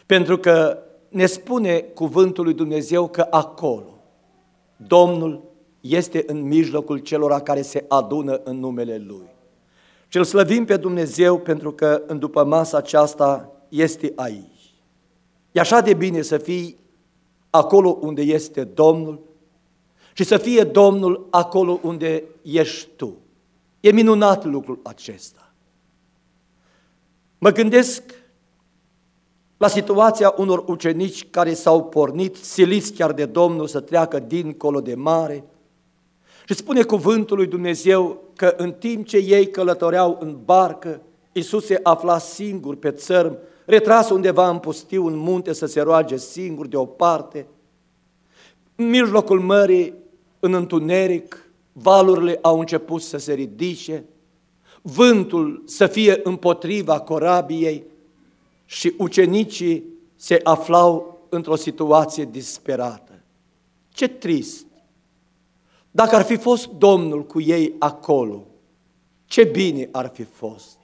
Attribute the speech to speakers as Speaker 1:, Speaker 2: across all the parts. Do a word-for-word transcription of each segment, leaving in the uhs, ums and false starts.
Speaker 1: Pentru că ne spune cuvântul lui Dumnezeu că acolo Domnul este în mijlocul celor care se adună în numele Lui. Și îl slăvim pe Dumnezeu pentru că în după masa aceasta este aici. E așa de bine să fii acolo unde este Domnul și să fie Domnul acolo unde ești tu. E minunat lucrul acesta. Mă gândesc la situația unor ucenici care s-au pornit, siliți chiar de Domnul, să treacă dincolo de mare. Și spune cuvântul lui Dumnezeu că în timp ce ei călătoreau în barcă, Iisus se afla singur pe țărm, retras undeva în pustiu, în munte, să se roage singur deoparte. În mijlocul mării, în întuneric, valurile au început să se ridice, vântul să fie împotriva corabiei și ucenicii se aflau într-o situație disperată. Ce trist! Dacă ar fi fost Domnul cu ei acolo, ce bine ar fi fost!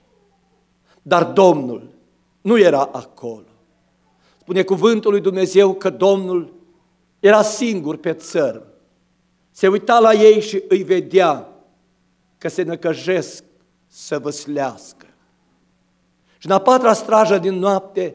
Speaker 1: Dar Domnul nu era acolo. Spune cuvântul lui Dumnezeu că Domnul era singur pe țărm. Se uita la ei și îi vedea că se năcăjesc să văslească. Și în a patra strajă din noapte,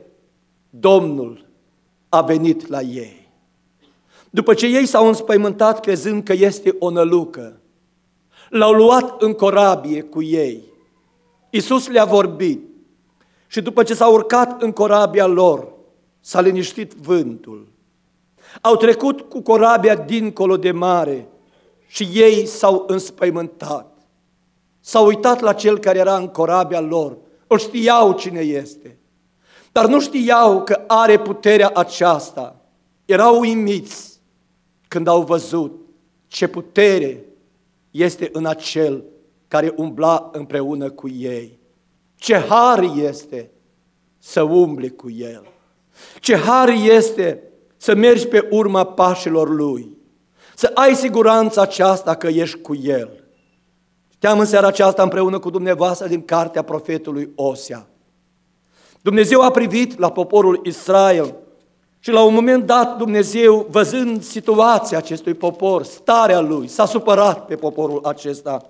Speaker 1: Domnul a venit la ei. După ce ei s-au înspăimântat crezând că este o nălucă, l-au luat în corabie cu ei. Iisus le-a vorbit și după ce s-au urcat în corabia lor, s-a liniștit vântul. Au trecut cu corabia dincolo de mare și ei s-au înspăimântat. S-au uitat la cel care era în corabia lor, îl știau cine este, dar nu știau că are puterea aceasta. Erau uimiți când au văzut ce putere este în acel care umbla împreună cu ei. Ce har este să umbli cu el. Ce har este să mergi pe urma pașilor lui. Să ai siguranța aceasta că ești cu el. Știam în seara aceasta împreună cu dumneavoastră din cartea profetului Osea. Dumnezeu a privit la poporul Israel și la un moment dat Dumnezeu, văzând situația acestui popor, starea lui, s-a supărat pe poporul acesta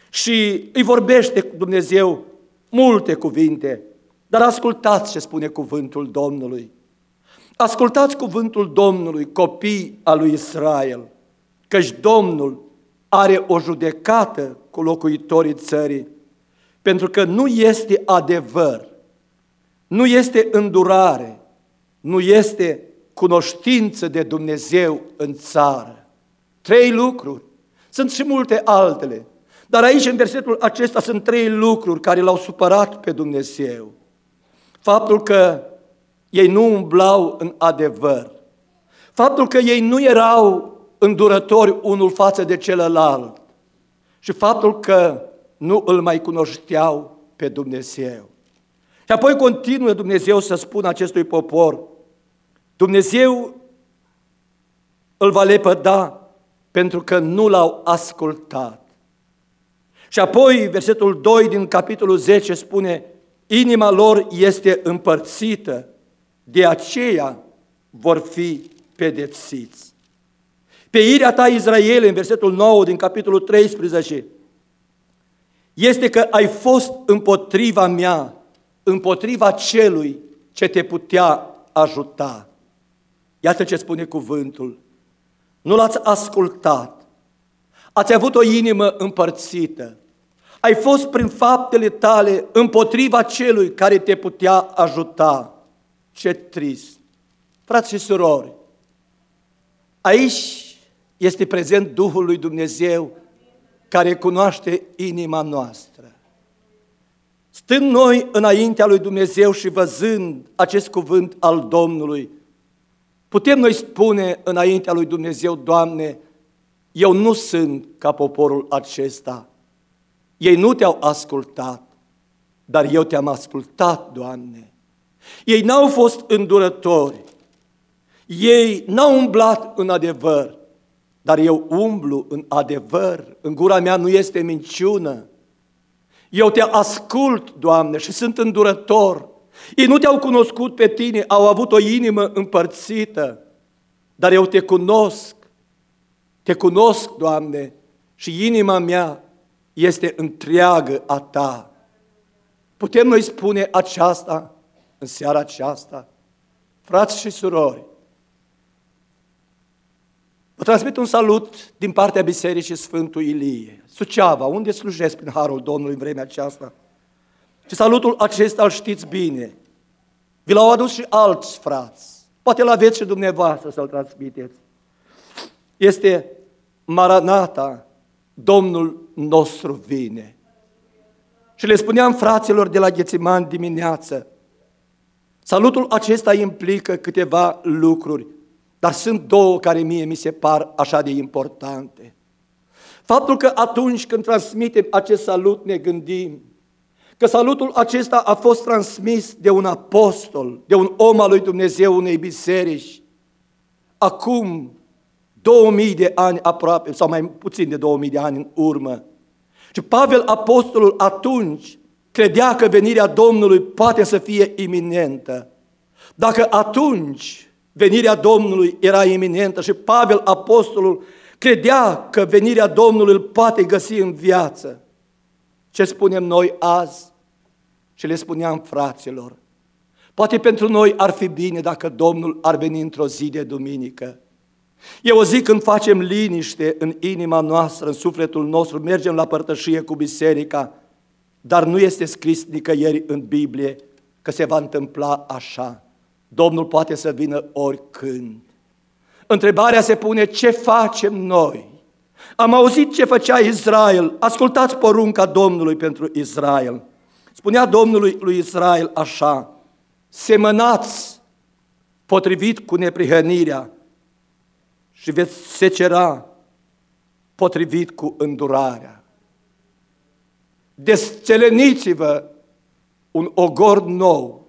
Speaker 1: și îi vorbește Dumnezeu multe cuvinte. Dar ascultați ce spune cuvântul Domnului. Ascultați cuvântul Domnului, copii al lui Israel, căci Domnul are o judecată cu locuitorii țării, pentru că nu este adevăr, nu este îndurare, nu este cunoștință de Dumnezeu în țară. Trei lucruri, sunt și multe altele, dar aici în versetul acesta sunt trei lucruri care l-au supărat pe Dumnezeu. Faptul că ei nu umblau în adevăr, faptul că ei nu erau îndurători unul față de celălalt și faptul că nu îl mai cunoșteau pe Dumnezeu. Și apoi continuă Dumnezeu să spună acestui popor, Dumnezeu îl va lepăda pentru că nu l-au ascultat. Și apoi versetul doi din capitolul zece spune, inima lor este împărțită, de aceea vor fi pedepsiți. Pe irea ta, Israel, în versetul nouă din capitolul treisprezece, este că ai fost împotriva mea, împotriva celui ce te putea ajuta. Iată ce spune cuvântul. Nu l-ați ascultat. Ați avut o inimă împărțită. Ai fost prin faptele tale împotriva celui care te putea ajuta. Ce trist! Frați și surori, aici este prezent Duhul lui Dumnezeu care cunoaște inima noastră. Stând noi înaintea lui Dumnezeu și văzând acest cuvânt al Domnului, putem noi spune înaintea lui Dumnezeu, Doamne, eu nu sunt ca poporul acesta. Ei nu te-au ascultat, dar eu te-am ascultat, Doamne. Ei n-au fost îndurători, ei n-au umblat în adevăr, dar eu umblu în adevăr, în gura mea nu este minciună. Eu te ascult, Doamne, și sunt îndurător. Ei nu te-au cunoscut pe tine, au avut o inimă împărțită, dar eu te cunosc, te cunosc, Doamne, și inima mea este întreagă a Ta. Putem noi spune aceasta în seara aceasta? Frați și surori, vă transmit un salut din partea Bisericii Sfântul Ilie, Suceava, unde slujesc prin Harul Domnului în vremea aceasta. Și salutul acesta îl știți bine. Vi l-au adus și alți frați. Poate l-aveți și dumneavoastră să-l transmiteți. Este Maranata, Domnul nostru vine. Și le spuneam fraților de la Ghețiman dimineață, salutul acesta implică câteva lucruri, dar sunt două care mie mi se par așa de importante. Faptul că atunci când transmitem acest salut ne gândim că salutul acesta a fost transmis de un apostol, de un om al lui Dumnezeu unei biserici, acum două mii de ani aproape, sau mai puțin de două mii de ani în urmă. Și Pavel, apostolul, atunci credea că venirea Domnului poate să fie iminentă. Dacă atunci venirea Domnului era iminentă și Pavel, apostolul, credea că venirea Domnului îl poate găsi în viață, ce spunem noi azi? Și le spuneam fraților, poate pentru noi ar fi bine dacă Domnul ar veni într-o zi de duminică. E o zi când facem liniște în inima noastră, în sufletul nostru, mergem la părtășie cu biserica, dar nu este scris nicăieri în Biblie că se va întâmpla așa. Domnul poate să vină oricând. Întrebarea se pune, ce facem noi? Am auzit ce făcea Israel, ascultați porunca Domnului pentru Israel. Spunea Domnului lui Israel așa, semănați potrivit cu neprihănirea și veți secera potrivit cu îndurarea. Desțeleniți-vă un ogor nou.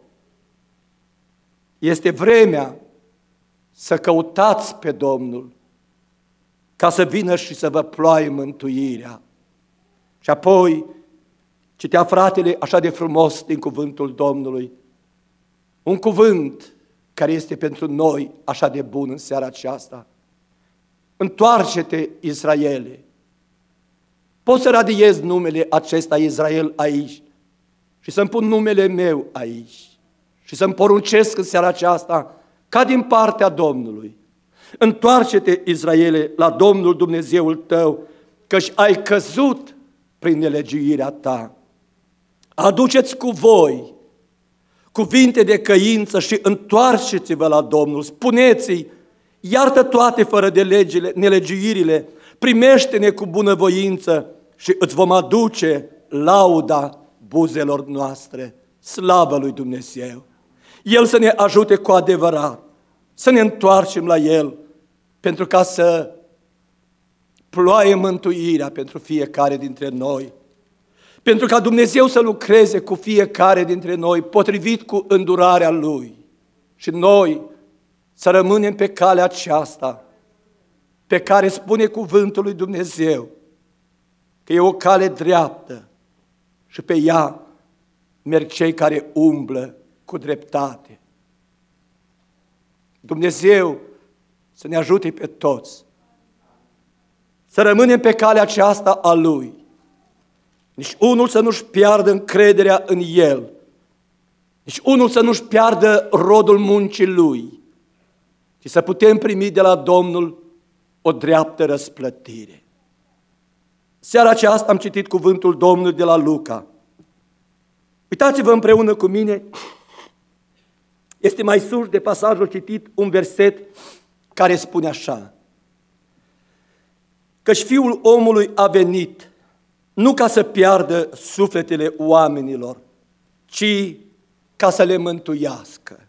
Speaker 1: Este vremea să căutați pe Domnul ca să vină și să vă ploaie mântuirea. Și apoi citea fratele așa de frumos din cuvântul Domnului, un cuvânt care este pentru noi așa de bun în seara aceasta. Întoarce-te, Israele! Pot să radiez numele acesta Israel aici și să-mi pun numele meu aici și să-mi poruncesc în seara aceasta ca din partea Domnului. Întoarce-te, Israele, la Domnul Dumnezeul tău, căci ai căzut prin nelegiuirea ta. Aduceți cu voi cuvinte de căință și întoarceți-vă la Domnul. Spuneți-i, iartă toate fără de legile, nelegiuirile, primește-ne cu bunăvoință și îți vom aduce lauda buzelor noastre. Slavă lui Dumnezeu! El să ne ajute cu adevărat, să ne întoarcem la El, pentru ca să ploaie mântuirea pentru fiecare dintre noi, pentru ca Dumnezeu să lucreze cu fiecare dintre noi, potrivit cu îndurarea Lui. Și noi să rămânem pe calea aceasta, pe care spune cuvântul lui Dumnezeu, că e o cale dreaptă și pe ea merg cei care umblă cu dreptate. Dumnezeu să ne ajute pe toți să rămânem pe calea aceasta a Lui. Nici unul să nu-și piardă încrederea în El, nici unul să nu-și piardă rodul muncii Lui, ci să putem primi de la Domnul o dreaptă răsplătire. Seara aceasta am citit cuvântul Domnului de la Luca. Uitați-vă împreună cu mine, este mai sus de pasajul citit un verset care spune așa: căci Fiul omului a venit nu ca să piardă sufletele oamenilor, ci ca să le mântuiască.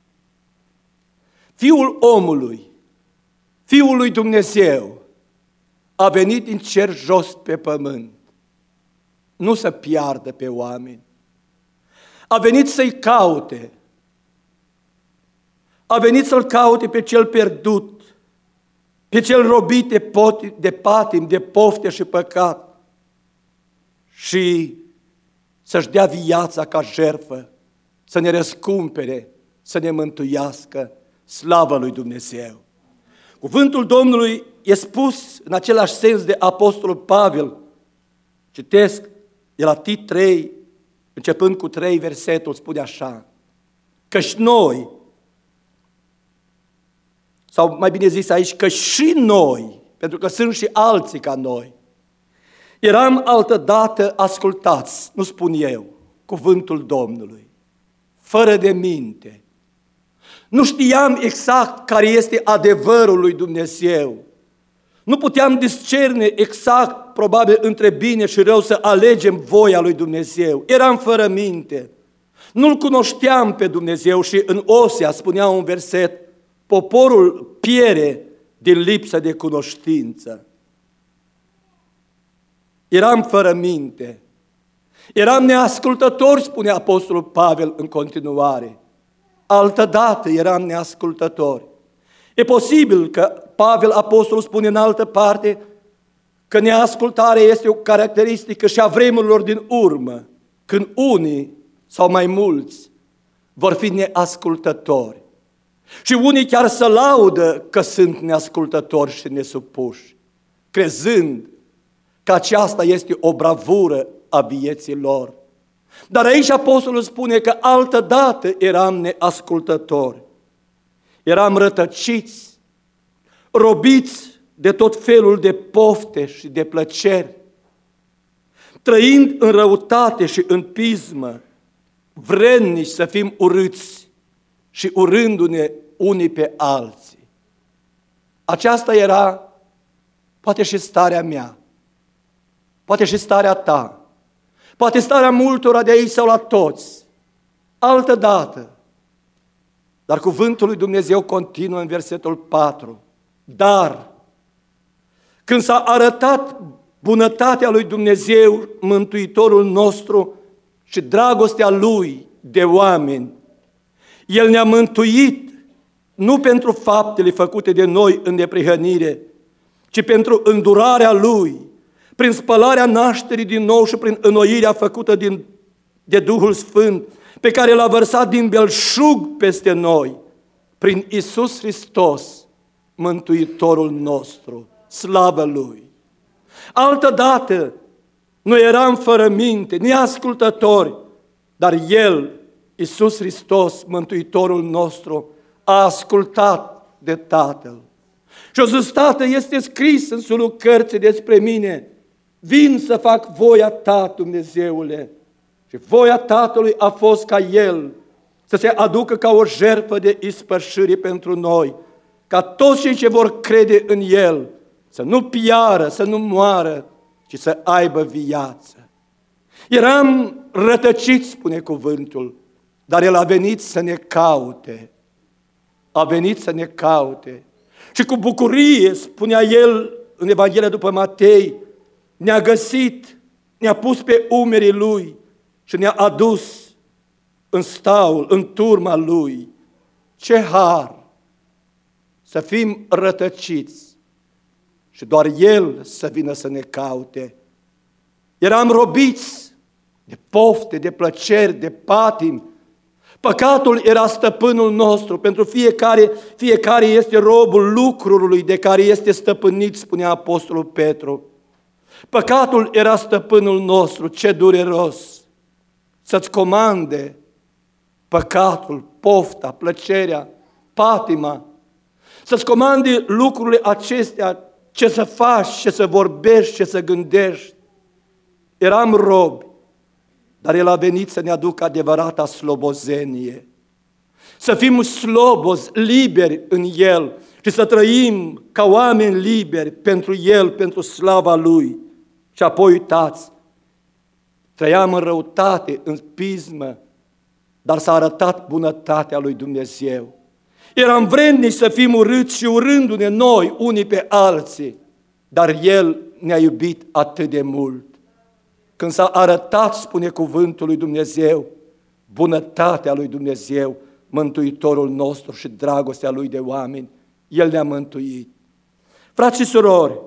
Speaker 1: Fiul omului, Fiul lui Dumnezeu, a venit din cer jos pe pământ, nu să piardă pe oameni. A venit să-i caute, a venit să-l caute pe cel pierdut, pe cel robit de, pot, de patim, de pofte și păcat, și să-și dea viața ca jertfă să ne răscumpere, să ne mântuiască. Slavă lui Dumnezeu! Cuvântul Domnului e spus în același sens de Apostolul Pavel. Citesc de la Tit trei, începând cu trei versetul, spune așa: căci noi, sau mai bine zis aici, că și noi, pentru că sunt și alții ca noi, eram altădată ascultați, nu spun eu, cuvântul Domnului, fără de minte. Nu știam exact care este adevărul lui Dumnezeu. Nu puteam discerne exact, probabil, între bine și rău, să alegem voia lui Dumnezeu. Eram fără minte. Nu-L cunoșteam pe Dumnezeu și în Osea spunea un verset: poporul piere din lipsă de cunoștință. Eram fără minte. Eram neascultători, spune Apostolul Pavel în continuare. Altădată eram neascultători. E posibil că Pavel Apostolul spune în altă parte că neascultarea este o caracteristică și a vremurilor din urmă, când unii sau mai mulți vor fi neascultători. Și unii chiar să laudă că sunt neascultători și nesupuși, crezând că aceasta este o bravură a vieții lor. Dar aici Apostolul spune că altădată eram neascultători. Eram rătăciți, robiți de tot felul de pofte și de plăceri, trăind în răutate și în pismă, vrednici să fim urâți și urându-ne unii pe alții. Aceasta era poate și starea mea, poate și starea ta, poate starea multora de aici sau la toți, altădată. Dar cuvântul lui Dumnezeu continuă în versetul patru. Dar, când s-a arătat bunătatea lui Dumnezeu, Mântuitorul nostru, și dragostea Lui de oameni, El ne-a mântuit nu pentru faptele făcute de noi în neprihănire, ci pentru îndurarea Lui, prin spălarea nașterii din nou și prin înnoirea făcută din, de Duhul Sfânt, pe care L-a vărsat din belșug peste noi, prin Iisus Hristos, Mântuitorul nostru. Slavă Lui! Altădată noi eram fără minte, neascultători, dar El, Iisus Hristos, Mântuitorul nostru, a ascultat de Tatăl. Și o zis: Tată, este scris în sulul cărții despre mine, vin să fac voia Ta, Dumnezeule. Și voia Tatălui a fost ca El să se aducă ca o jertfă de ispășire pentru noi, ca toți cei ce vor crede în El să nu piară, să nu moară, ci să aibă viață. Eram rătăciți, spune cuvântul, dar El a venit să ne caute. A venit să ne caute. Și cu bucurie, spunea El în Evanghelia după Matei, ne-a găsit, ne-a pus pe umerii Lui și ne-a adus în staul, în turma Lui. Ce har! Să fim rătăciți și doar El să vină să ne caute. Eram robiți de pofte, de plăceri, de patimi. Păcatul era stăpânul nostru. Pentru fiecare, fiecare este robul lucrului de care este stăpânit, spunea Apostolul Petru. Păcatul era stăpânul nostru. Ce dureros să-ți comande păcatul, pofta, plăcerea, patima, să-ți comande lucrurile acestea, ce să faci, ce să vorbești, ce să gândești. Eram robi, dar El a venit să ne aducă adevărata slobozenie. Să fim slobozi, liberi în El și să trăim ca oameni liberi pentru El, pentru slava Lui. Și apoi uitați, trăiam în răutate, în pismă, dar s-a arătat bunătatea lui Dumnezeu. Eram vrednici să fim urâți și urându-ne noi unii pe alții, dar El ne-a iubit atât de mult. Când s-a arătat, spune cuvântul lui Dumnezeu, bunătatea lui Dumnezeu, Mântuitorul nostru și dragostea Lui de oameni, El ne-a mântuit. Frați și surori,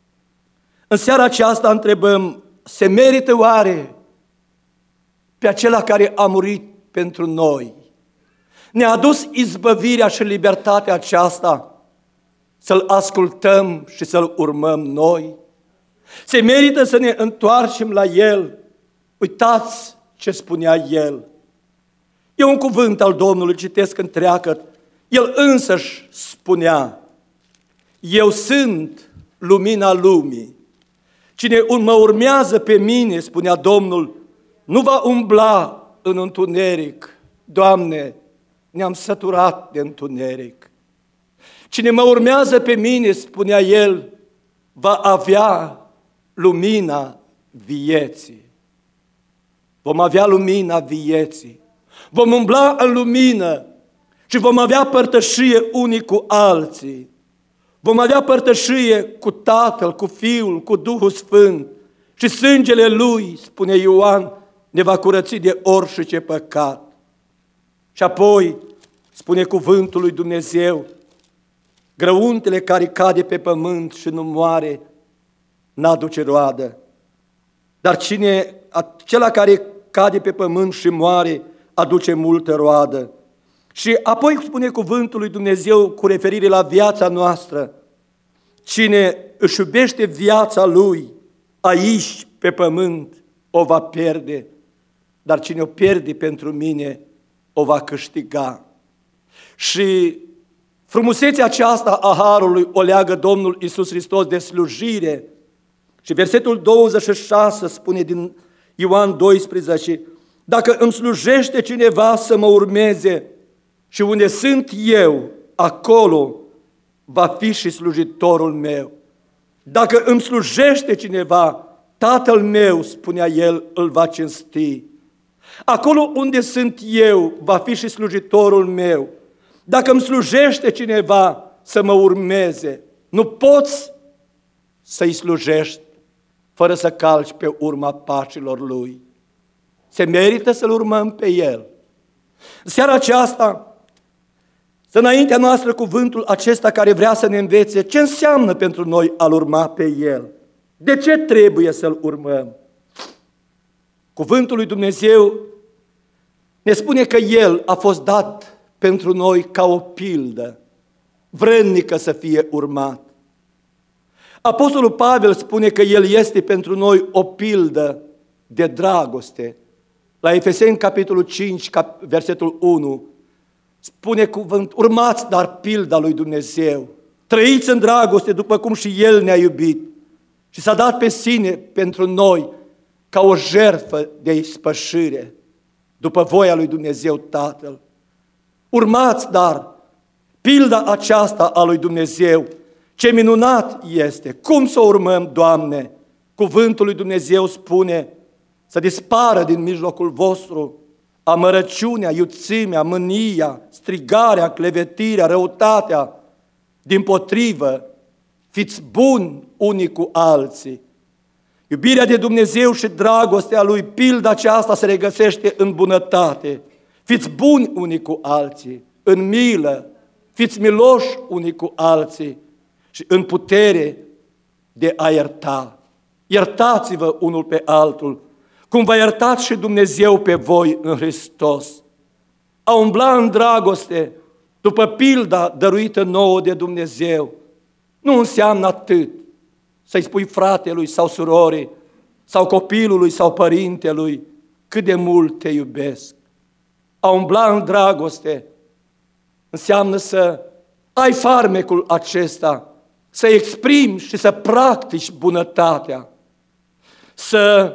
Speaker 1: în seara aceasta întrebăm, se merită oare pe acela care a murit pentru noi. Ne-a adus izbăvirea și libertatea aceasta să-L ascultăm și să-L urmăm noi. Se merită să ne întoarcem la El. Uitați ce spunea El. E un cuvânt al Domnului, citesc întreagă. El însăși spunea: eu sunt lumina lumii. Cine mă urmează pe mine, spunea Domnul, nu va umbla în întuneric. Doamne, ne-am săturat de întuneric. Cine mă urmează pe mine, spunea El, va avea lumina vieții. Vom avea lumina vieții. Vom umbla în lumină și vom avea părtășie unii cu alții. Vom avea părtășie cu Tatăl, cu Fiul, cu Duhul Sfânt și sângele Lui, spune Ioan, ne va curăți de orice păcat. Și apoi spune cuvântul lui Dumnezeu: grăuntele care cade pe pământ și nu moare, n-aduce roadă. Dar cine, acela care cade pe pământ și moare, aduce multă roadă. Și apoi spune cuvântul lui Dumnezeu cu referire la viața noastră: cine își iubește viața lui aici pe pământ, o va pierde, dar cine o pierde pentru mine, o va câștiga. Și frumusețea aceasta a harului o leagă Domnul Iisus Hristos de slujire. Și versetul douăzeci și șase spune din Ioan doisprezece: dacă îmi slujește cineva să mă urmeze, și unde sunt eu, acolo va fi și slujitorul meu. Dacă îmi slujește cineva, Tatăl meu, spunea El, îl va cinsti. Acolo unde sunt eu, va fi și slujitorul meu. Dacă îmi slujește cineva să mă urmeze, nu poți să-i slujești fără să calci pe urma pașilor Lui. Se merită să-L urmăm pe El. În seara aceasta, să înaintea noastră cuvântul acesta care vrea să ne învețe ce înseamnă pentru noi a-L urma pe El. De ce trebuie să-L urmăm? Cuvântul lui Dumnezeu ne spune că El a fost dat pentru noi ca o pildă, vrednică să fie urmat. Apostolul Pavel spune că El este pentru noi o pildă de dragoste. La Efeseni, capitolul cinci, versetul unu, spune cuvânt: urmați dar pilda lui Dumnezeu, trăiți în dragoste după cum și El ne-a iubit și s-a dat pe sine pentru noi ca o jertfă de ispășire, după voia lui Dumnezeu Tatăl. Urmați dar pilda aceasta a lui Dumnezeu. Ce minunat este! Cum să o urmăm, Doamne? Cuvântul lui Dumnezeu spune: să dispară din mijlocul vostru amărăciunea, iuțimea, mânia, strigarea, clevetirea, răutatea. Dimpotrivă, fiți buni unii cu alții. Iubirea de Dumnezeu și dragostea Lui, pilda aceasta se regăsește în bunătate. Fiți buni unii cu alții, în milă, fiți miloși unii cu alții și în putere de a ierta. Iertați-vă unul pe altul, cum v-a iertat și Dumnezeu pe voi în Hristos. A umbla în dragoste, după pilda dăruită nouă de Dumnezeu, nu înseamnă atât să-i spui fratelui sau surorii, sau copilului sau părintelui cât de mult te iubesc. A umbla în dragoste înseamnă să ai farmecul acesta, să exprimi și să practici bunătatea, să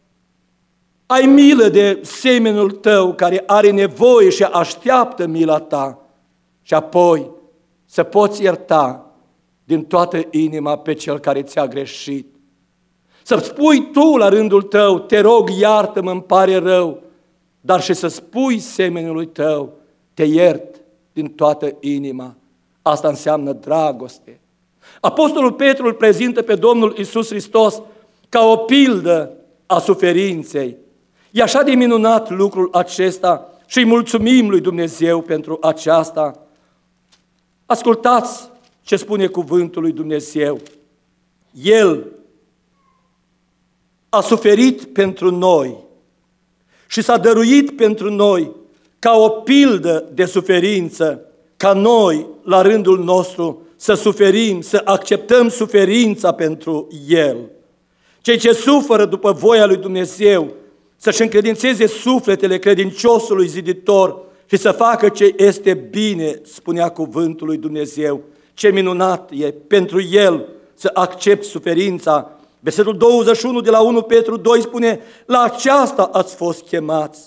Speaker 1: ai milă de semenul tău care are nevoie și așteaptă mila ta și apoi să poți ierta din toată inima pe cel care ți-a greșit. Să spui tu la rândul tău: te rog, iartă-mă, îmi pare rău, dar și să spui semenului tău: te iert din toată inima. Asta înseamnă dragoste. Apostolul Petru îl prezintă pe Domnul Iisus Hristos ca o pildă a suferinței. E așa de minunat lucrul acesta și îi mulțumim lui Dumnezeu pentru aceasta. Ascultați ce spune cuvântul lui Dumnezeu. El a suferit pentru noi și s-a dăruit pentru noi ca o pildă de suferință, ca noi, la rândul nostru, să suferim, să acceptăm suferința pentru El. Cei ce suferă după voia lui Dumnezeu, să-și încredințeze sufletele credinciosului ziditor și să facă ce este bine, spunea cuvântul lui Dumnezeu. Ce minunat e pentru El să accepte suferința. Versetul douăzeci și unu de la unu Petru doi spune, la aceasta ați fost chemați,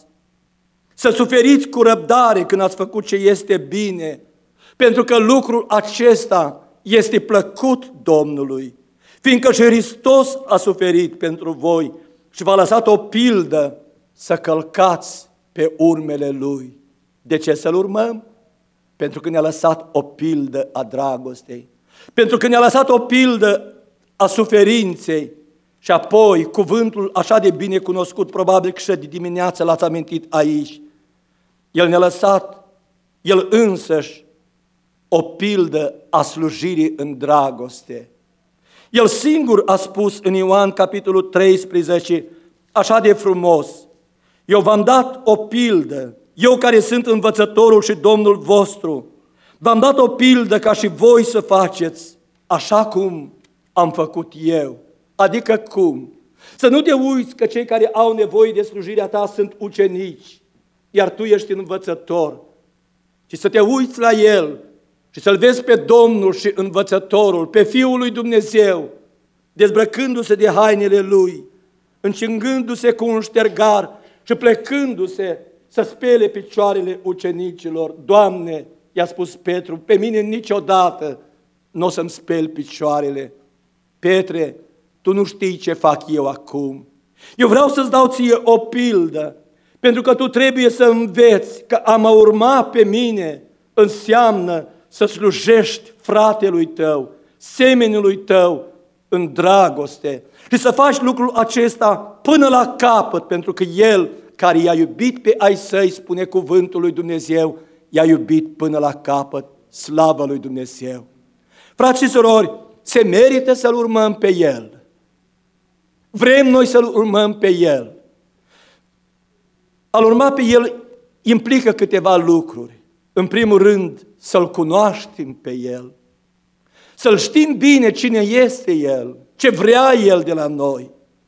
Speaker 1: să suferiți cu răbdare când ați făcut ce este bine, pentru că lucrul acesta este plăcut Domnului, fiindcă și Hristos a suferit pentru voi și v-a lăsat o pildă să călcați pe urmele Lui. De ce să-L urmăm? Pentru că ne-a lăsat o pildă a dragostei, pentru că ne-a lăsat o pildă a suferinței și apoi cuvântul așa de bine cunoscut, probabil că și de dimineață l-ați amintit aici. El ne-a lăsat, El însăși, o pildă a slujirii în dragoste. El singur a spus în Ioan capitolul treisprezece, așa de frumos, eu v-am dat o pildă, eu care sunt învățătorul și Domnul vostru, v-am dat o pildă ca și voi să faceți așa cum am făcut eu. Adică cum? Să nu te uiți că cei care au nevoie de slujirea ta sunt ucenici, iar tu ești învățător, ci să te uiți la El și să-L vezi pe Domnul și învățătorul, pe Fiul lui Dumnezeu, dezbrăcându-se de hainele Lui, încingându-se cu un ștergar și plecându-se să spele picioarele ucenicilor. Doamne, i-a spus Petru, pe mine niciodată nu o să-mi speli picioarele. Petre, tu nu știi ce fac eu acum. Eu vreau să-ți dau ție o pildă, pentru că tu trebuie să înveți că a mă urma pe mine înseamnă să slujești fratelui tău, semenului tău în dragoste și să faci lucrul acesta până la capăt, pentru că El care i-a iubit pe ai săi, spune cuvântul lui Dumnezeu, i-a iubit până la capăt, slavă lui Dumnezeu. Frați și surori, se merită să-L urmăm pe El. Vrem noi să-L urmăm pe El. A-L urma pe El implică câteva lucruri. În primul rând, să-L cunoaștem pe El, să-L știm bine cine este El, ce vrea El de la noi,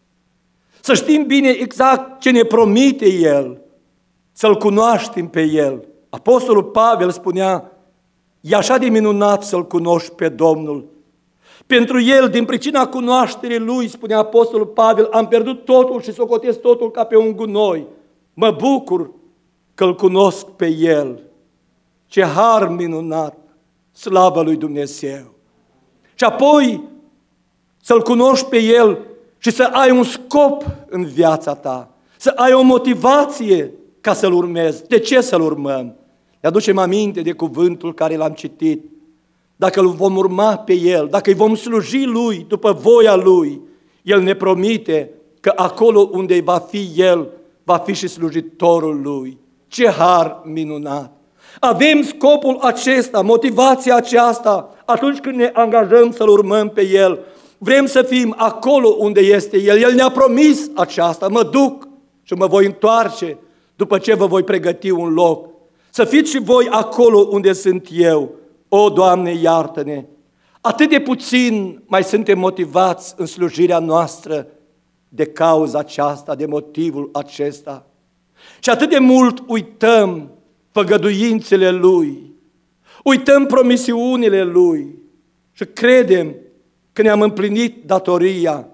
Speaker 1: să știm bine exact ce ne promite El, să-L cunoaștem pe El. Apostolul Pavel spunea, e așa de minunat să-L cunoști pe Domnul. Pentru El, din pricina cunoașterii Lui, spunea Apostolul Pavel, am pierdut totul și socotesc totul ca pe un gunoi. Mă bucur că-L cunosc pe El. Ce har minunat, slavă lui Dumnezeu! Și apoi să-L cunoști pe El și să ai un scop în viața ta, să ai o motivație ca să-L urmezi. De ce să-L urmăm? Ne aducem aminte de cuvântul care l-am citit. Dacă îl vom urma pe El, dacă îi vom sluji Lui după voia Lui, El ne promite că acolo unde va fi El, va fi și slujitorul Lui. Ce har minunat! Avem scopul acesta, motivația aceasta, atunci când ne angajăm să-L urmăm pe El. Vrem să fim acolo unde este El. El ne-a promis aceasta. Mă duc și mă voi întoarce după ce vă voi pregăti un loc. Să fiți și voi acolo unde sunt eu. O, Doamne, iartă-ne! Atât de puțin mai suntem motivați în slujirea noastră de cauza aceasta, de motivul acesta. Și atât de mult uităm făgăduințele Lui, uităm promisiunile Lui și credem că ne-am împlinit datoria.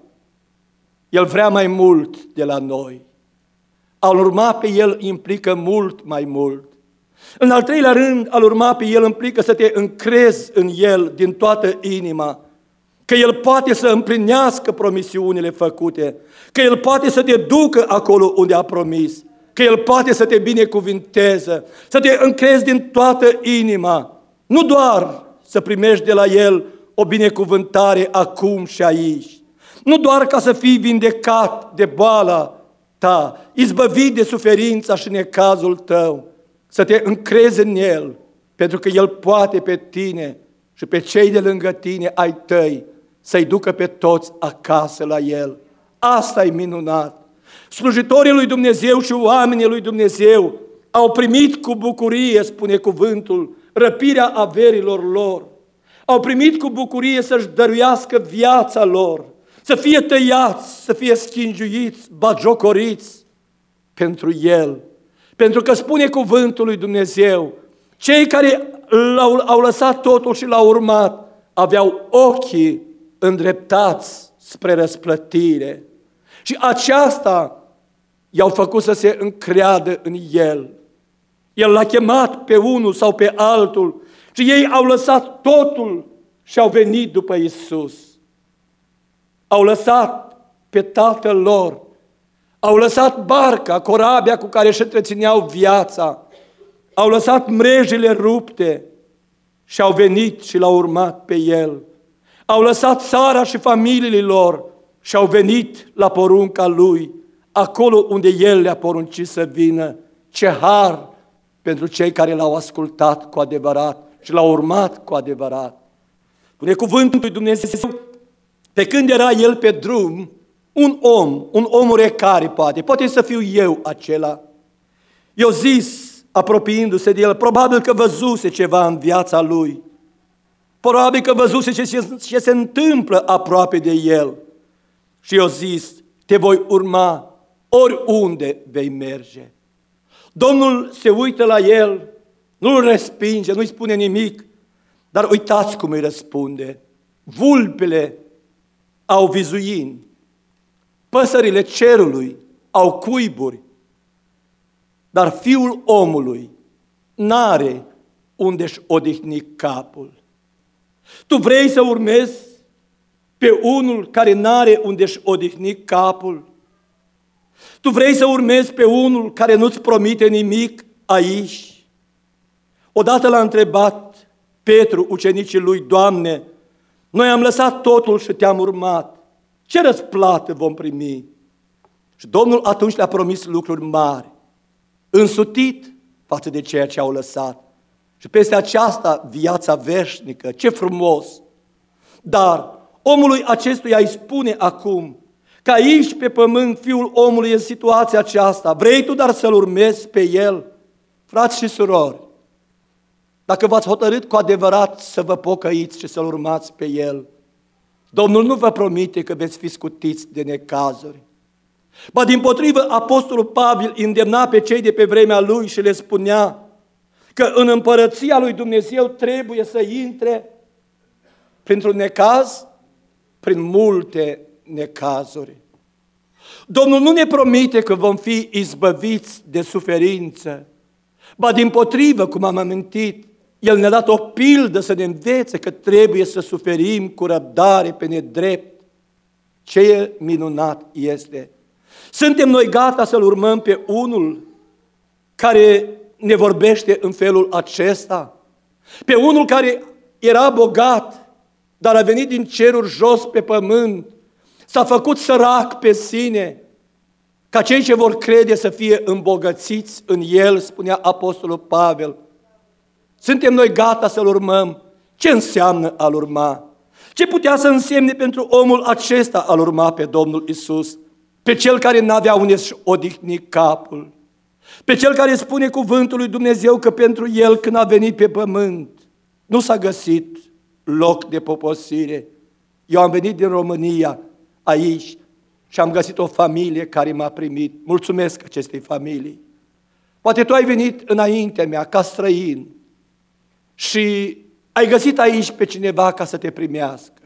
Speaker 1: El vrea mai mult de la noi. A-L urma pe El implică mult mai mult. În al treilea rând, a-L urma pe El implică să te încrezi în El din toată inima, că El poate să împlinească promisiunile făcute, că El poate să te ducă acolo unde a promis, că El poate să te binecuvinteze, să te încrezi din toată inima, nu doar să primești de la El o binecuvântare acum și aici, nu doar ca să fii vindecat de boala ta, izbăvit de suferința și necazul tău, să te încrezi în El, pentru că El poate pe tine și pe cei de lângă tine ai tăi să-i ducă pe toți acasă la El. Asta e minunat. Slujitorii lui Dumnezeu și oamenii lui Dumnezeu au primit cu bucurie, spune cuvântul, răpirea averilor lor. Au primit cu bucurie să-și dăruiască viața lor, să fie tăiați, să fie schingiuiți, bagiocoriți pentru El. Pentru că spune cuvântul lui Dumnezeu, cei care l-au, au lăsat totul și l-au urmat, aveau ochii îndreptați spre răsplătire. Și aceasta i-au făcut să se încreadă în El. El l-a chemat pe unul sau pe altul și ei au lăsat totul și au venit după Iisus. Au lăsat pe tatăl lor, au lăsat barca, corabia cu care își întrețineau viața, au lăsat mrejile rupte și au venit și l-au urmat pe El. Au lăsat țara și familiile lor și au venit la porunca Lui, acolo unde El le-a poruncit să vină. Ce har pentru cei care L-au ascultat cu adevărat și L-au urmat cu adevărat. Spune cuvântul lui Dumnezeu, pe când era El pe drum, un om, un om oarecare poate, poate să fiu eu acela, i-a zis, apropiindu-se de El, probabil că văzuse ceva în viața lui, probabil că văzuse ce se, ce se întâmplă aproape de El și i-a zis, te voi urma oriunde vei merge. Domnul se uită la el, nu-l respinge, nu-i spune nimic, dar uitați cum îi răspunde. Vulpele au vizuini, păsările cerului au cuiburi, dar Fiul omului n-are unde-și odihni capul. Tu vrei să urmezi pe unul care n-are unde-și odihni capul? Tu vrei să urmezi pe unul care nu-ți promite nimic aici? Odată l-a întrebat Petru, ucenicii lui, Doamne, noi am lăsat totul și te-am urmat. Ce răsplată vom primi? Și Domnul atunci le-a promis lucruri mari, însutit față de ceea ce au lăsat. Și peste aceasta viața veșnică, ce frumos! Dar omului acestuia îi spune acum că aici pe pământ Fiul omului e în situația aceasta. Vrei tu dar să-L urmezi pe El? Frați și surori, dacă v-ați hotărât cu adevărat să vă pocăiți și să-L urmați pe El, Domnul nu vă promite că veți fi scutiți de necazuri. Ba dimpotrivă, Apostolul Pavel îndemna pe cei de pe vremea lui și le spunea că în împărăția lui Dumnezeu trebuie să intre printr-un necaz, prin multe necazuri. Domnul nu ne promite că vom fi izbăviți de suferință, ba dimpotrivă, cum am amintit, El ne-a dat o pildă să ne învețe că trebuie să suferim cu răbdare pe nedrept. Ce minunat este! Suntem noi gata să-L urmăm pe unul care ne vorbește în felul acesta? Pe unul care era bogat, dar a venit din ceruri jos pe pământ, s-a făcut sărac pe sine, ca cei ce vor crede să fie îmbogățiți în El, spunea Apostolul Pavel. Suntem noi gata să-L urmăm? Ce înseamnă a-L urma? Ce putea să însemne pentru omul acesta a-L urma pe Domnul Isus? Pe Cel care n-avea unde să-și odihni capul, pe Cel care spune cuvântul lui Dumnezeu că pentru El, când a venit pe pământ, nu s-a găsit loc de poposire. Eu am venit din România aici și am găsit o familie care m-a primit. Mulțumesc acestei familii. Poate tu ai venit înaintea mea ca străin și ai găsit aici pe cineva ca să te primească.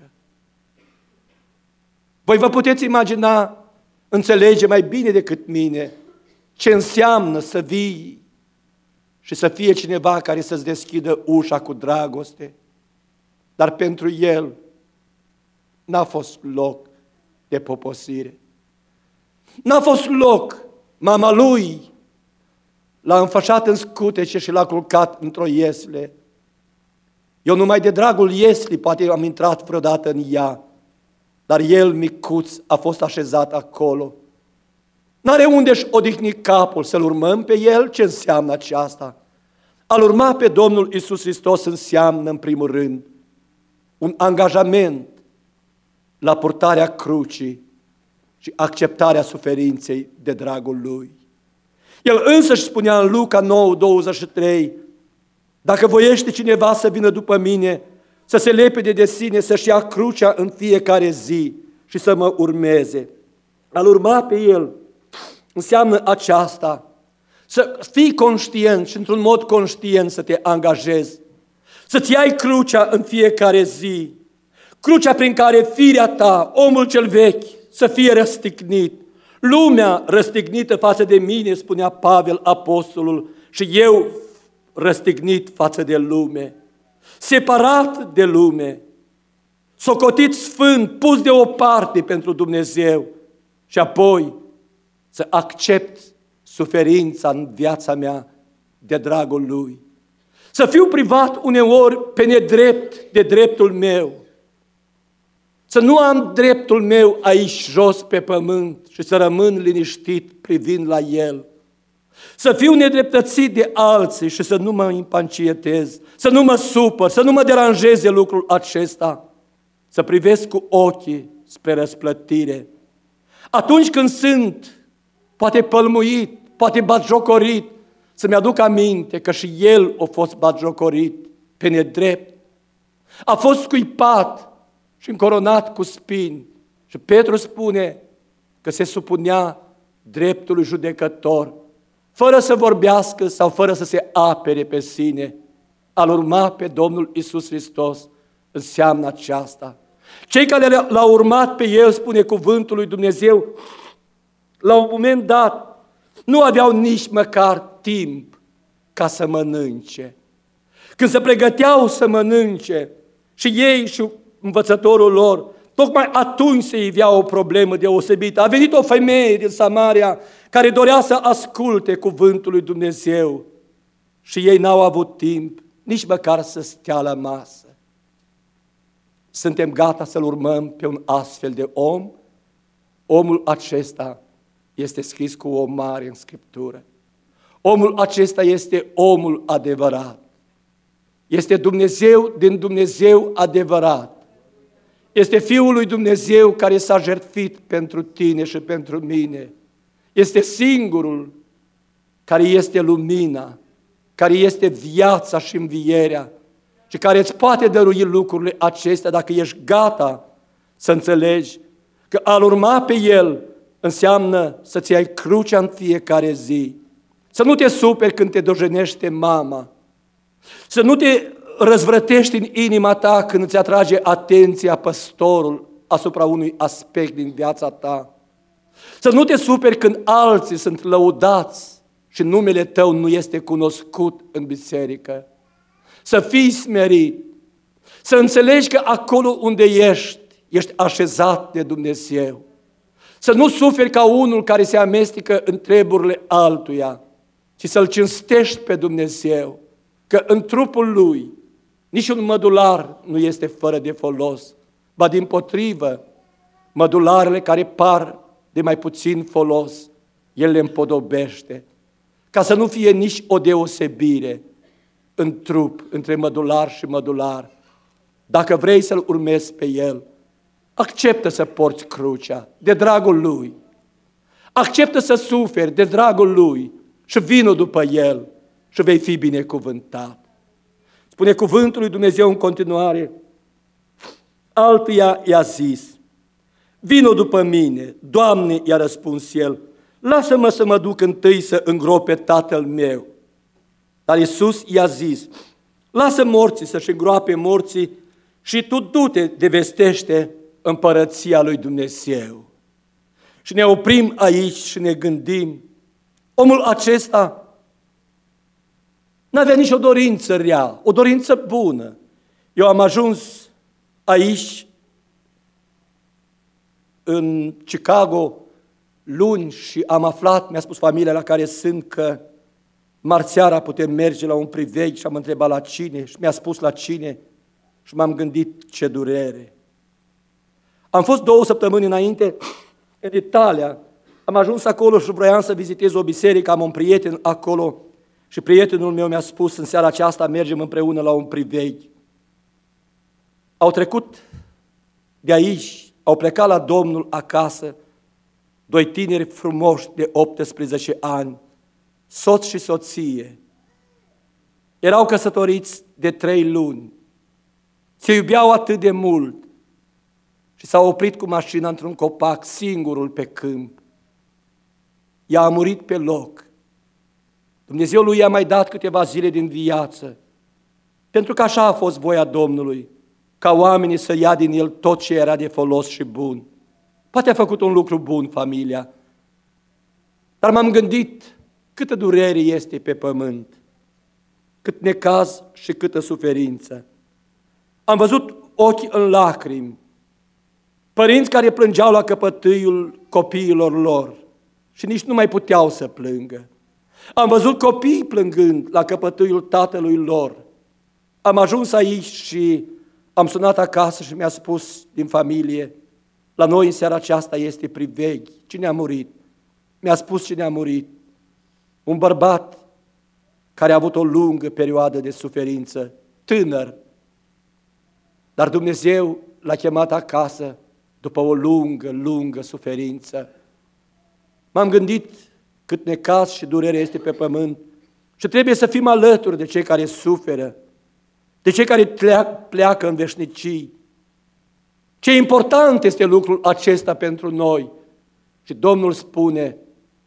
Speaker 1: Voi vă puteți imagina, înțelege mai bine decât mine ce înseamnă să vii și să fie cineva care să-ți deschidă ușa cu dragoste. Dar pentru el n-a fost loc de poposire. N-a fost loc. Mama lui l-a înfășat în scutece și l-a culcat într-o iesle. Eu numai de dragul ieslii poate am intrat vreodată în ea, dar el, micuț, a fost așezat acolo. N-are unde-și odihni capul, să-L urmăm pe El? Ce înseamnă aceasta? A-L urma pe Domnul Iisus Hristos înseamnă, în primul rând, un angajament la purtarea crucii și acceptarea suferinței de dragul Lui. El însăși spunea în Luca nouă, douăzeci și trei, dacă voiește cineva să vină după mine, să se lepede de sine, să-și ia crucea în fiecare zi și să mă urmeze. A-L urma pe El înseamnă aceasta, să fii conștient și într-un mod conștient să te angajezi, să-ți iai crucea în fiecare zi, crucea prin care firea ta, omul cel vechi, să fie răstignit, lumea răstignită față de mine, spunea Pavel apostolul, și eu răstignit față de lume, separat de lume, socotit sfânt, pus deoparte pentru Dumnezeu și apoi să accept suferința în viața mea de dragul Lui. Să fiu privat uneori pe nedrept de dreptul meu. Să nu am dreptul meu aici jos pe pământ și să rămân liniștit privind la El. Să fiu nedreptățit de alții și să nu mă impacietez, să nu mă supăr, să nu mă deranjeze lucrul acesta. Să privesc cu ochii spre răsplătire. Atunci când sunt poate pălmuit, poate batjocorit, să-mi aduc aminte că și El a fost batjocorit pe nedrept. A fost scuipat și încoronat cu spini. Și Petru spune că se supunea dreptului judecător, fără să vorbească sau fără să se apere pe sine. A-L urma pe Domnul Iisus Hristos înseamnă aceasta. Cei care L-au urmat pe El, spune cuvântul lui Dumnezeu, la un moment dat nu aveau nici măcar timp ca să mănânce. Când se pregăteau să mănânce, și ei și învățătorul lor, tocmai atunci se ivea o problemă deosebită. A venit o femeie din Samaria care dorea să asculte cuvântul lui Dumnezeu și ei n-au avut timp nici măcar să stea la masă. Suntem gata să-L urmăm pe un astfel de om? Omul acesta este scris cu o mare în Scriptură. Omul acesta este omul adevărat. Este Dumnezeu din Dumnezeu adevărat. Este Fiul lui Dumnezeu care s-a jertfit pentru tine și pentru mine. Este singurul care este lumina, care este viața și învierea și care îți poate dărui lucrurile acestea dacă ești gata să înțelegi că a-L urma pe El înseamnă să-ți iei crucea în fiecare zi. Să nu te superi când te dojenește mama. Să nu te răzvrătești în inima ta când îți atrage atenția păstorul asupra unui aspect din viața ta. Să nu te superi când alții sunt lăudați și numele tău nu este cunoscut în biserică. Să fii smerit. Să înțelegi că acolo unde ești, ești așezat de Dumnezeu. Să nu suferi ca unul care se amestecă în treburile altuia, ci să-L cinstești pe Dumnezeu, că în trupul Lui niciun mădular nu este fără de folos, ba dimpotrivă, mădularele care par de mai puțin folos, El le împodobește, ca să nu fie nici o deosebire în trup între mădular și mădular. Dacă vrei să-L urmezi pe El, acceptă să porți crucea de dragul Lui. Acceptă să suferi de dragul Lui și vină după El și vei fi binecuvântat. Spune cuvântul lui Dumnezeu în continuare, altuia i-a zis, vină după mine, Doamne, i-a răspuns el, lasă-mă să mă duc întâi să îngrope tatăl meu. Dar Iisus i-a zis, lasă morții să-și îngroape morții și tu du-te de vestește împărăția lui Dumnezeu. Și ne oprim aici și ne gândim, omul acesta n-avea nicio dorință rea, o dorință bună. Eu am ajuns aici, în Chicago, luni și am aflat, mi-a spus familia la care sunt, că marțeara putem merge la un priveg și am întrebat la cine și mi-a spus la cine și m-am gândit ce durere. Am fost două săptămâni înainte în Italia, am ajuns acolo și vroiam să vizitez o biserică, am un prieten acolo și prietenul meu mi-a spus, în seara aceasta mergem împreună la un priveg. Au trecut de aici, au plecat la Domnul acasă, doi tineri frumoși de optsprezece ani soț și soție, erau căsătoriți de trei luni, se iubeau atât de mult și s-au oprit cu mașina într-un copac, singurul pe câmp. Ea a murit pe loc. Dumnezeu lui i-a mai dat câteva zile din viață, pentru că așa a fost voia Domnului, ca oamenii să ia din el tot ce era de folos și bun. Poate a făcut un lucru bun familia, dar m-am gândit câtă durere este pe pământ, cât necaz și câtă suferință. Am văzut ochi în lacrimi, părinți care plângeau la căpătâiul copiilor lor și nici nu mai puteau să plângă. Am văzut copii plângând la căpătâiul tatălui lor. Am ajuns aici și am sunat acasă și mi-a spus din familie, la noi în seara aceasta este priveghi. Cine a murit? Mi-a spus cine a murit. Un bărbat care a avut o lungă perioadă de suferință, tânăr, dar Dumnezeu l-a chemat acasă după o lungă, lungă suferință. M-am gândit cât necaz și durere este pe pământ și trebuie să fim alături de cei care suferă, de cei care pleacă în veșnicii. Ce important este lucrul acesta pentru noi. Și Domnul spune,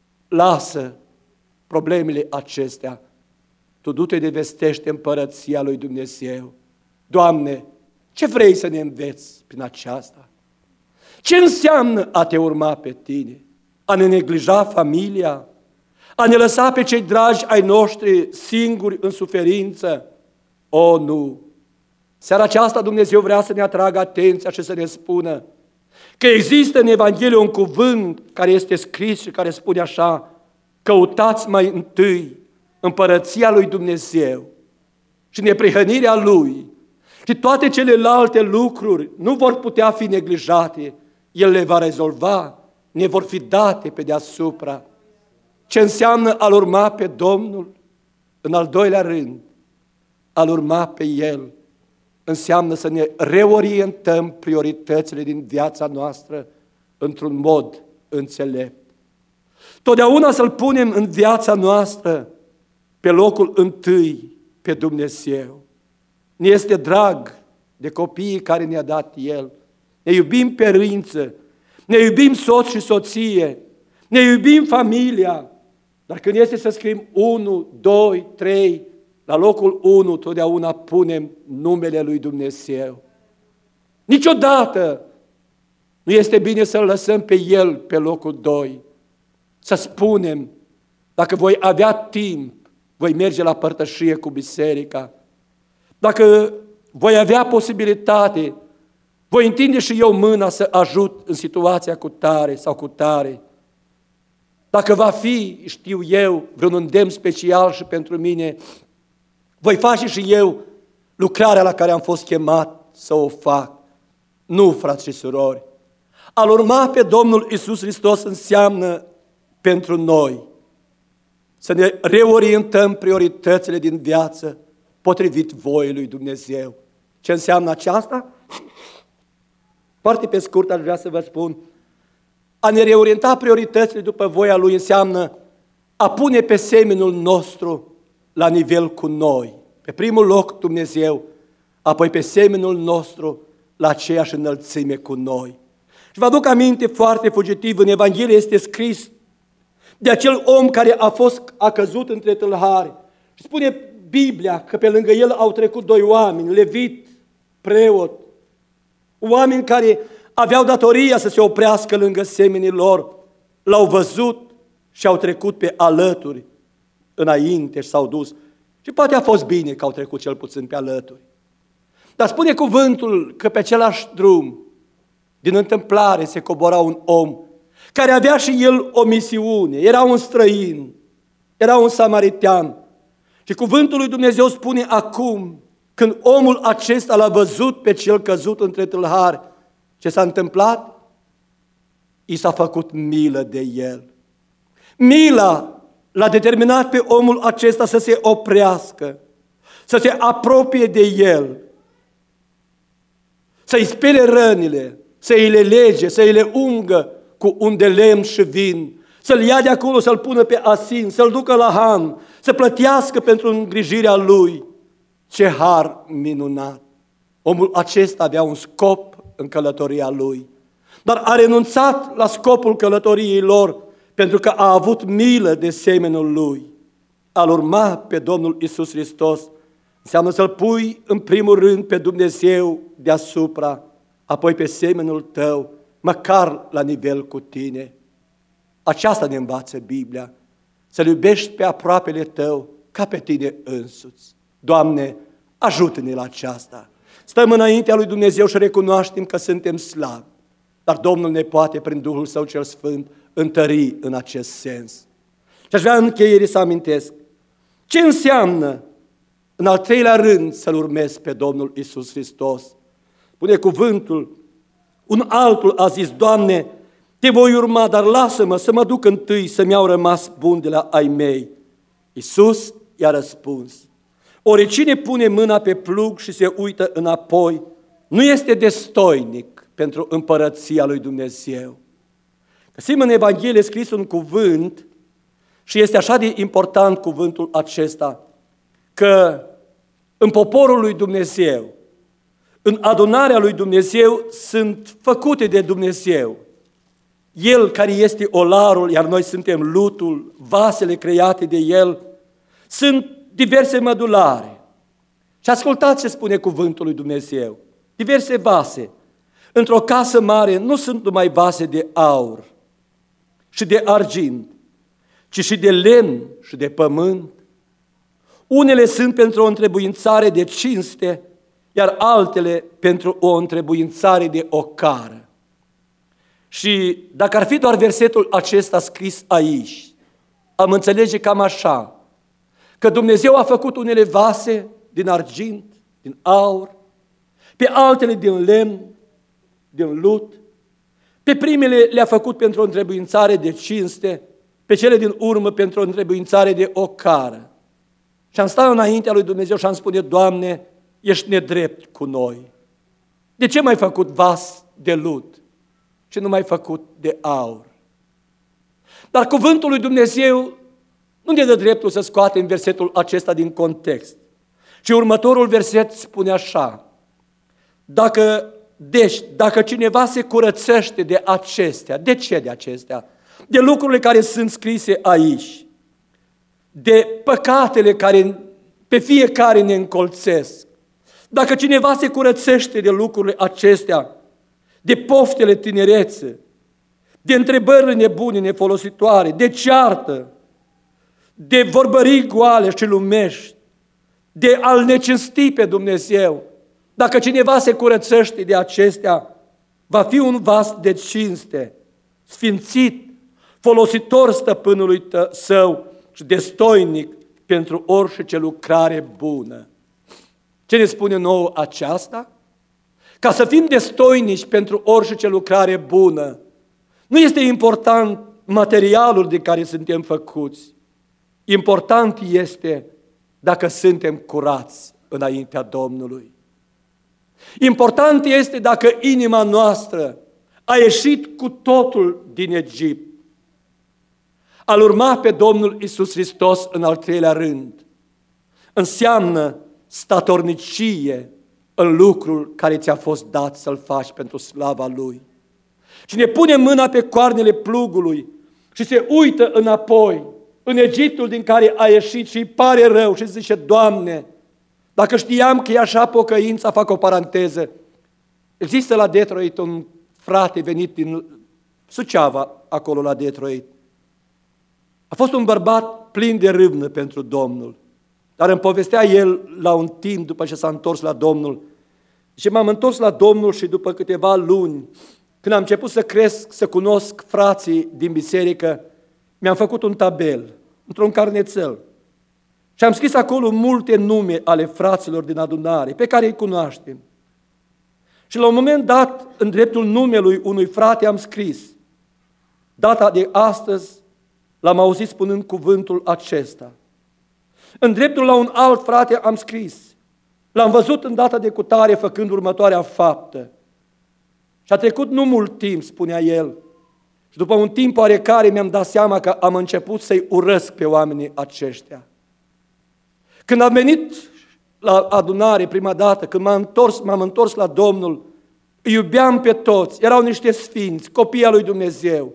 Speaker 1: lasă problemele acestea, tu du-te de vestește împărăția lui Dumnezeu. Doamne, ce vrei să ne înveți prin aceasta? Ce înseamnă a te urma pe tine? A ne neglija familia? A ne lăsa pe cei dragi ai noștri singuri în suferință? O, nu! Seara aceasta Dumnezeu vrea să ne atragă atenția și să ne spună că există în Evanghelie un cuvânt care este scris și care spune așa, căutați mai întâi împărăția lui Dumnezeu și neprihănirea Lui și toate celelalte lucruri nu vor putea fi neglijate, El le va rezolva, ne vor fi date pe deasupra. Ce înseamnă a-L urma pe Domnul? În al doilea rând, a-L urma pe El înseamnă să ne reorientăm prioritățile din viața noastră într-un mod înțelept. Totdeauna să-L punem în viața noastră pe locul întâi pe Dumnezeu. Ne este drag de copiii care ne-a dat El. Ne iubim părință, ne iubim soț și soție, ne iubim familia, dar când este să scriem unu, doi, trei, la locul unu totdeauna punem numele lui Dumnezeu. Niciodată nu este bine să-L lăsăm pe El pe locul doi. Să spunem, dacă voi avea timp, voi merge la părtășie cu biserica. Dacă voi avea posibilitate, voi întinde și eu mâna să ajut în situația cu tare sau cu tare. Dacă va fi, știu eu, vreun îndemn special și pentru mine, voi face și eu lucrarea la care am fost chemat să o fac. Nu, frați și surori. A-L urma pe Domnul Iisus Hristos înseamnă pentru noi să ne reorientăm prioritățile din viață potrivit voii lui Dumnezeu. Ce înseamnă aceasta? Foarte pe scurt aș vrea să vă spun. A ne reorienta prioritățile după voia Lui înseamnă a pune pe semenul nostru la nivel cu noi. Pe primul loc Dumnezeu, apoi pe semenul nostru la aceeași înălțime cu noi. Și vă aduc aminte foarte fugitiv, în Evanghelie este scris de acel om care a fost a căzut între tâlhari. Și spune Biblia că pe lângă el au trecut doi oameni, levit, preot, oameni care aveau datoria să se oprească lângă semenii lor, l-au văzut și au trecut pe alături înainte și s-au dus. Și poate a fost bine că au trecut cel puțin pe alături. Dar spune cuvântul că pe același drum, din întâmplare, se cobora un om care avea și el o misiune, era un străin, era un samaritean. Și cuvântul lui Dumnezeu spune acum, când omul acesta l-a văzut pe cel căzut între tâlhari, ce s-a întâmplat? I s-a făcut milă de el. Mila l-a determinat pe omul acesta să se oprească, să se apropie de el, să-i spele rănile, să îi le lege, să îi le ungă cu un de lemn și vin, să-l ia de acolo, să-l pună pe asin, să-l ducă la han, să plătească pentru îngrijirea lui. Ce har minunat! Omul acesta avea un scop în călătoria lui, dar a renunțat la scopul călătoriei lor pentru că a avut milă de semenul lui. A-L urma pe Domnul Iisus Hristos înseamnă să-L pui în primul rând pe Dumnezeu deasupra, apoi pe semenul tău, măcar la nivel cu tine. Aceasta ne învață Biblia, să-L iubești pe aproapele tău ca pe tine însuți. Doamne, ajută-ne la aceasta. Stăm înaintea lui Dumnezeu și recunoaștem că suntem slabi, dar Domnul ne poate, prin Duhul Său cel Sfânt, întări în acest sens. Și aș vrea în încheiere să amintesc ce înseamnă, în al treilea rând, să-L urmezi pe Domnul Iisus Hristos. Spune cuvântul, un altul a zis, Doamne, te voi urma, dar lasă-mă să mă duc întâi să-mi iau rămas bun de la ai mei. Iisus i-a răspuns, ori cine pune mâna pe plug și se uită înapoi, nu este destoinic pentru împărăția lui Dumnezeu. Găsim în Evanghelie scris un cuvânt și este așa de important cuvântul acesta, că în poporul lui Dumnezeu, în adunarea lui Dumnezeu sunt făcute de Dumnezeu. El care este olarul, iar noi suntem lutul, vasele create de El, sunt diverse mădulare. Și ascultați ce spune cuvântul lui Dumnezeu. Diverse vase. Într-o casă mare nu sunt numai vase de aur și de argint, ci și de lemn și de pământ. Unele sunt pentru o întrebuințare de cinste, iar altele pentru o întrebuințare de ocară. Și dacă ar fi doar versetul acesta scris aici, am înțelege cam așa, că Dumnezeu a făcut unele vase din argint, din aur, pe altele din lemn, din lut, pe primele le-a făcut pentru o întrebuințare de cinste, pe cele din urmă pentru o întrebuințare de ocară. Și am stat înaintea lui Dumnezeu și am spune, Doamne, ești nedrept cu noi. De ce m-ai făcut vas de lut și nu m-ai făcut de aur? Dar cuvântul lui Dumnezeu nu ne dă dreptul să scoatem versetul acesta din context. Și următorul verset spune așa, dacă, deci, dacă cineva se curățește de acestea, de ce de acestea? De lucrurile care sunt scrise aici, de păcatele care pe fiecare ne încolțesc. Dacă cineva se curățește de lucrurile acestea, de poftele tinerețe, de întrebările nebune, nefolositoare, de ceartă, de vorbării goale și lumești, de a-L necinsti pe Dumnezeu, dacă cineva se curățește de acestea, va fi un vas de cinste, sfințit, folositor stăpânului său și destoinic pentru orice lucrare bună. Ce ne spune nouă aceasta? Ca să fim destoinici pentru orice lucrare bună, nu este important materialul de care suntem făcuți. Important este dacă suntem curați înaintea Domnului. Important este dacă inima noastră a ieșit cu totul din Egipt. A-L urma pe Domnul Iisus Hristos în al treilea rând înseamnă statornicie în lucrul care ți-a fost dat să-l faci pentru slava Lui. Cine pune mâna pe coarnele plugului și se uită înapoi în Egiptul din care a ieșit și îi pare rău și zice, Doamne, dacă știam că e așa pocăința, fac o paranteză. Există la Detroit un frate venit din Suceava, acolo la Detroit. A fost un bărbat plin de râvnă pentru Domnul, dar îmi povestea el la un timp după ce s-a întors la Domnul. Și m-am întors la Domnul și după câteva luni, când am început să cresc, să cunosc frații din biserică, mi-am făcut un tabel, într-un carnețel. Și am scris acolo multe nume ale fraților din adunare, pe care îi cunoaștem. Și la un moment dat, în dreptul numelui unui frate am scris, data de astăzi l-am auzit spunând cuvântul acesta. În dreptul la un alt frate am scris, l-am văzut în data de cutare făcând următoarea faptă. Și a trecut nu mult timp, spunea el, Și după un timp oarecare mi-am dat seama că am început să-i urăsc pe oamenii aceștia. Când am venit la adunare prima dată, când m-am întors, m-am întors la Domnul, îi iubeam pe toți, erau niște sfinți, copii al lui Dumnezeu.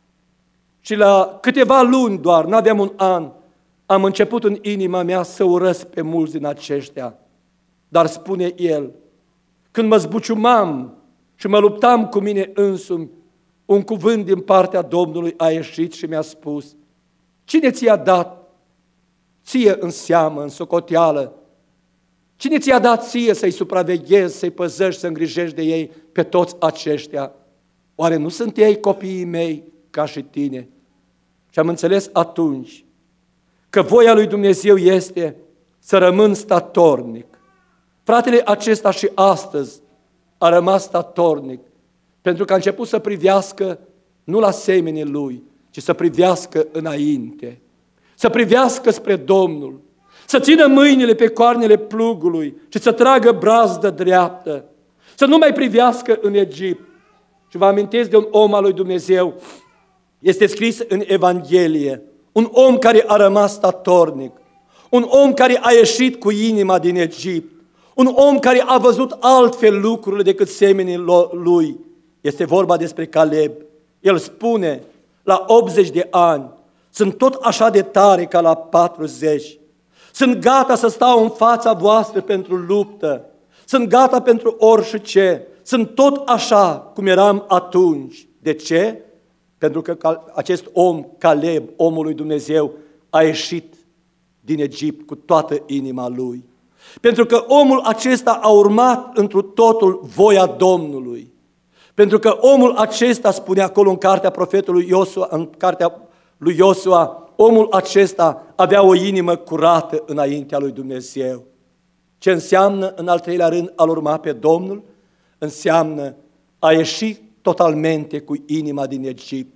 Speaker 1: Și la câteva luni doar, n-aveam un an, am început în inima mea să urăsc pe mulți din aceștia. Dar spune el, când mă zbuciumam și mă luptam cu mine însumi, un cuvânt din partea Domnului a ieșit și mi-a spus, cine ți-a dat ție în seamă, în socoteală? Cine ți-a dat ție să-i supraveghezi, să-i păzești, să îngrijești de ei pe toți aceștia? Oare nu sunt ei copiii mei ca și tine? Și am înțeles atunci că voia lui Dumnezeu este să rămân statornic. Fratele acesta și astăzi a rămas statornic, pentru că a început să privească nu la semenii lui, ci să privească înainte, să privească spre Domnul, să țină mâinile pe coarnele plugului și să tragă brazdă dreaptă, să nu mai privească în Egipt. Și vă amintesc de un om al lui Dumnezeu, este scris în Evanghelie, un om care a rămas statornic, un om care a ieșit cu inima din Egipt, un om care a văzut altfel lucrurile decât semenii lui. Este vorba despre Caleb. El spune, la optzeci de ani, sunt tot așa de tare ca la patruzeci. Sunt gata să stau în fața voastră pentru luptă. Sunt gata pentru orice. Sunt tot așa cum eram atunci. De ce? Pentru că acest om, Caleb, omul lui Dumnezeu, a ieșit din Egipt cu toată inima lui. Pentru că omul acesta a urmat întru totul voia Domnului. Pentru că omul acesta, spune acolo în cartea profetului Iosua, în cartea lui Iosua, omul acesta avea o inimă curată înaintea lui Dumnezeu. Ce înseamnă, în al treilea rând, a urma pe Domnul? Înseamnă a ieși totalmente cu inima din Egipt.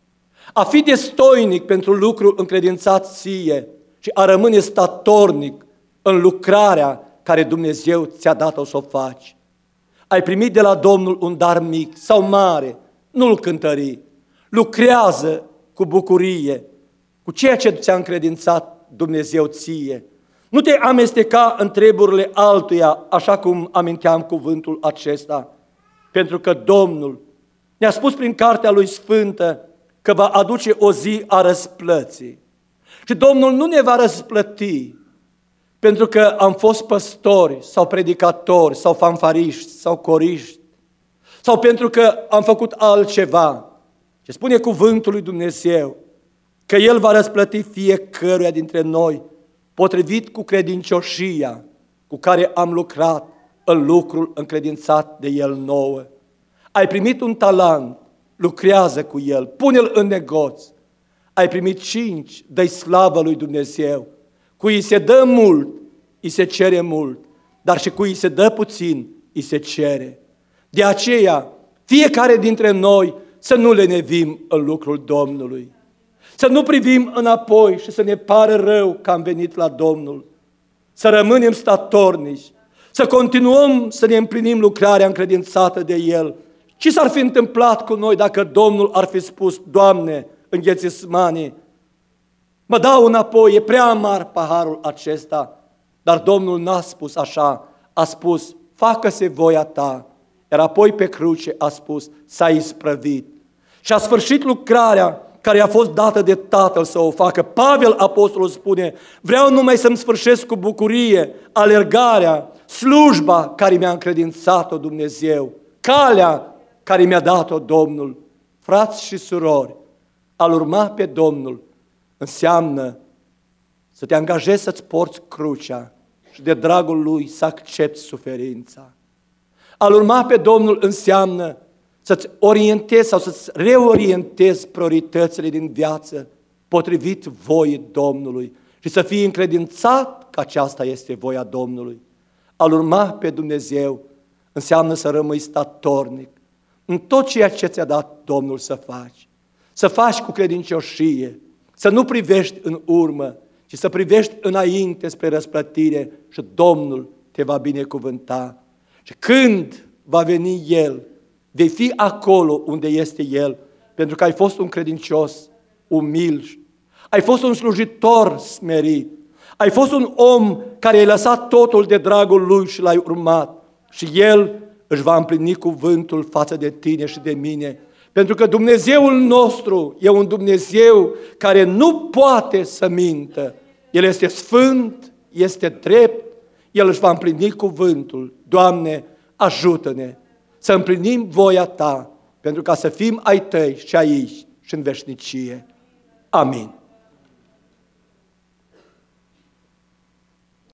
Speaker 1: A fi destoinic pentru lucrul încredințat ție și a rămâne statornic în lucrarea care Dumnezeu ți-a dat-o să o faci. Ai primit de la Domnul un dar mic sau mare, nu-l cântări. Lucrează cu bucurie, cu ceea ce ți-a încredințat Dumnezeu ție. Nu te amesteca în treburile altuia, așa cum aminteam cuvântul acesta, pentru că Domnul ne-a spus prin cartea Lui Sfântă că va aduce o zi a răsplății. Și Domnul nu ne va răsplăti pentru că am fost păstori sau predicatori sau fanfariști sau coriști sau pentru că am făcut altceva. Ce spune cuvântul lui Dumnezeu că El va răsplăti fiecăruia dintre noi potrivit cu credincioșia cu care am lucrat în lucrul încredințat de El nouă. Ai primit un talent, lucrează cu el, pune-l în negoț. Ai primit cinci, dă-i slavă lui Dumnezeu. Cui se dă mult, îi se cere mult, dar și cui se dă puțin, îi se cere. De aceea, fiecare dintre noi să nu lenevim în lucrul Domnului, să nu privim înapoi și să ne pară rău că am venit la Domnul, să rămânem statornici, să continuăm să ne împlinim lucrarea încredințată de El. Ce s-ar fi întâmplat cu noi dacă Domnul ar fi spus, Doamne, în Ghețismani, mă dau înapoi, e prea amar paharul acesta, dar Domnul n-a spus așa, a spus, facă-se voia ta, iar apoi pe cruce a spus, s-a isprăvit. Și a sfârșit lucrarea care a fost dată de Tatăl să o facă. Pavel, apostolul, spune, vreau numai să-mi sfârșesc cu bucurie alergarea, slujba care mi-a încredințat-o Dumnezeu, calea care mi-a dat-o Domnul. Frați și surori, a-L urma pe Domnul înseamnă să te angajezi să-ți porți crucea și de dragul Lui să accepti suferința. A-L urma pe Domnul înseamnă să-ți orientezi sau să-ți reorientezi prioritățile din viață potrivit voii Domnului și să fii încredințat că aceasta este voia Domnului. A-L urma pe Dumnezeu înseamnă să rămâi statornic în tot ceea ce ți-a dat Domnul să faci. Să faci cu credincioșie, să nu privești în urmă, ci să privești înainte spre răsplătire și Domnul te va binecuvânta. Și când va veni El, vei fi acolo unde este El, pentru că ai fost un credincios umil, ai fost un slujitor smerit, ai fost un om care ai lăsat totul de dragul Lui și L-ai urmat și El își va împlini cuvântul față de tine și de mine. Pentru că Dumnezeul nostru e un Dumnezeu care nu poate să mintă. El este sfânt, este drept, El își va împlini cuvântul. Doamne, ajută-ne să împlinim voia Ta, pentru ca să fim ai Tăi și aici și în veșnicie. Amin.